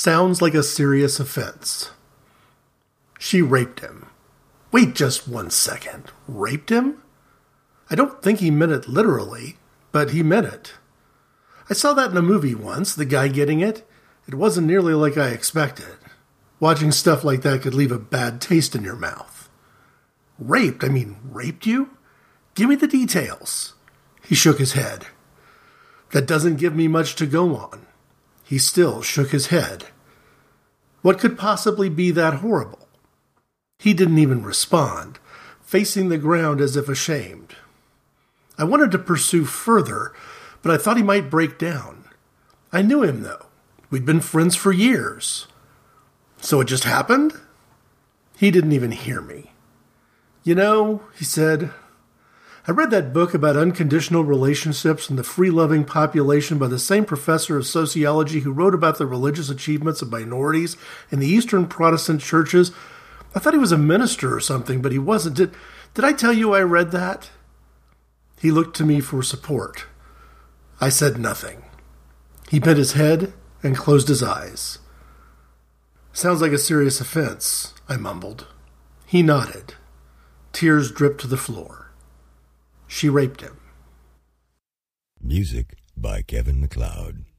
Sounds like a serious offense. She raped him. Wait just 1 second. Raped him? I don't think he meant it literally, but he meant it. I saw that in a movie once, the guy getting it. It wasn't nearly like I expected. Watching stuff like that could leave a bad taste in your mouth. Raped? I mean, raped you? Give me the details. He shook his head. That doesn't give me much to go on. He still shook his head. What could possibly be that horrible? He didn't even respond, facing the ground as if ashamed. I wanted to pursue further, but I thought he might break down. I knew him, though. We'd been friends for years. So it just happened? He didn't even hear me. You know, he said, I read that book about unconditional relationships and the free-loving population by the same professor of sociology who wrote about the religious achievements of minorities in the Eastern Protestant churches. I thought he was a minister or something, but he wasn't. Did I tell you I read that? He looked to me for support. I said nothing. He bent his head and closed his eyes. Sounds like a serious offense, I mumbled. He nodded. Tears dripped to the floor. She raped him. Music by Kevin MacLeod.